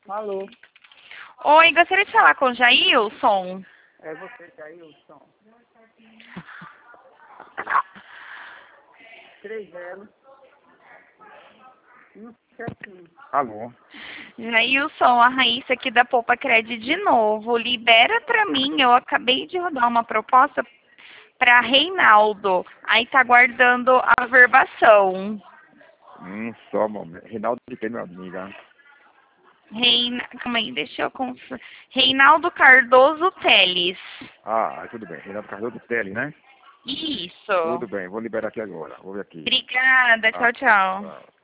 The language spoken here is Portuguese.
Alô, Oi, gostaria de falar com o Jailson. é você, Jailson. 30 171. Alô? Jailson, a Raíssa aqui da Poupa Cred de novo. Libera pra mim, eu acabei de rodar uma proposta pra Reinaldo. Aí tá guardando a verbação. Só um momento. Reinaldo de quem, meu amiga? Calma aí, deixa eu Reinaldo Cardoso Teles. Ah, tudo bem. Reinaldo Cardoso Tele, né? Isso. Tudo bem, vou liberar aqui agora. Vou ver aqui. Obrigada, tchau, tchau. Tchau.